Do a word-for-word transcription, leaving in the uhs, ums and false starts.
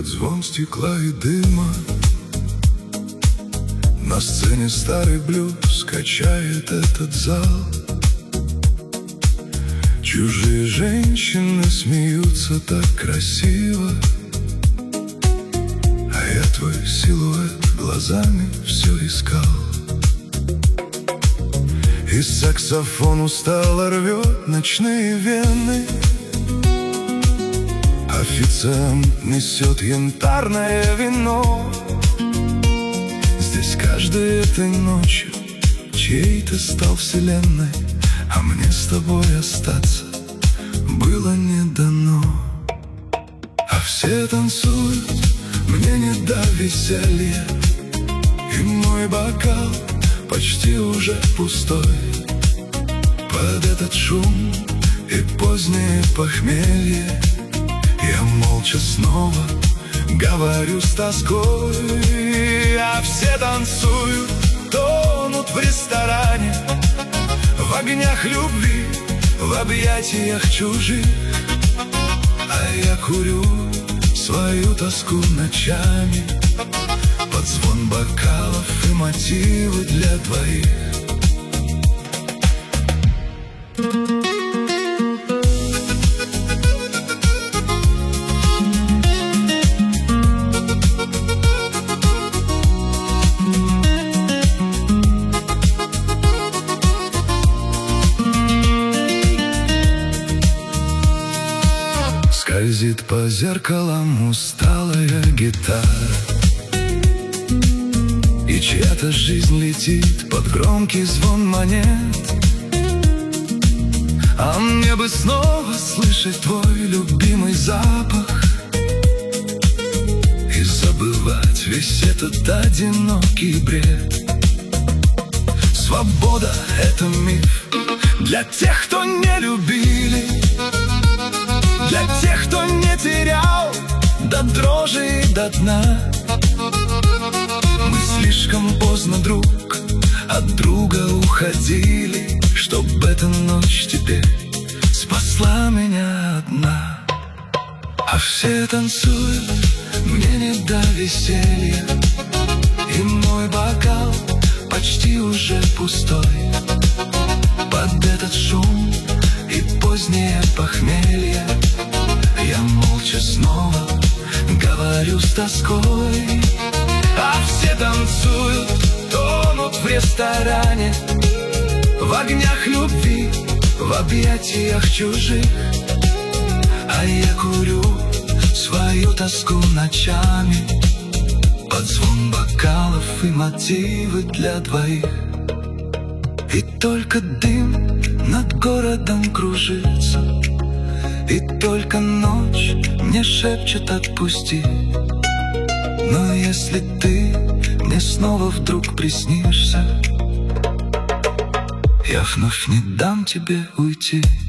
звон стекла и дыма. На сцене старый блюз качает этот зал. Чужие женщины смеются так красиво, а я твой силуэт глазами все искал. И саксофон устало рвет ночные вены. Официант несет янтарное вино. Здесь каждой этой ночью чьей-то стал вселенной, а мне с тобой остаться было не дано. А все танцуют, мне не до веселья, и мой бокал почти уже пустой. Под этот шум и позднее похмелье я молча снова говорю с тоской. А все танцуют, тонут в ресторане, в огнях любви, в объятиях чужих. А я курю свою тоску ночами под звон бокалов и мотивы для двоих. Скользит по зеркалам усталая гитара, и чья-то жизнь летит под громкий звон монет. А мне бы снова слышать твой любимый запах и забывать весь этот одинокий бред. Свобода — это миф для тех, кто не любили, для тех, кто не терял до дрожи и до дна. Мы слишком поздно друг от друга уходили, чтоб эта ночь теперь спасла меня одна. А все танцуют, мне не до веселья, и мой бокал почти уже пустой. Под этот шум и позднее похмелье я молча снова говорю с тоской. А все танцуют, тонут в ресторане, в огнях любви, в объятиях чужих. А я курю свою тоску ночами под звон бокалов и мотивы для двоих. И только дым над городом кружится, и только ночь мне шепчет отпусти. Но если ты мне снова вдруг приснишься, я вновь не дам тебе уйти.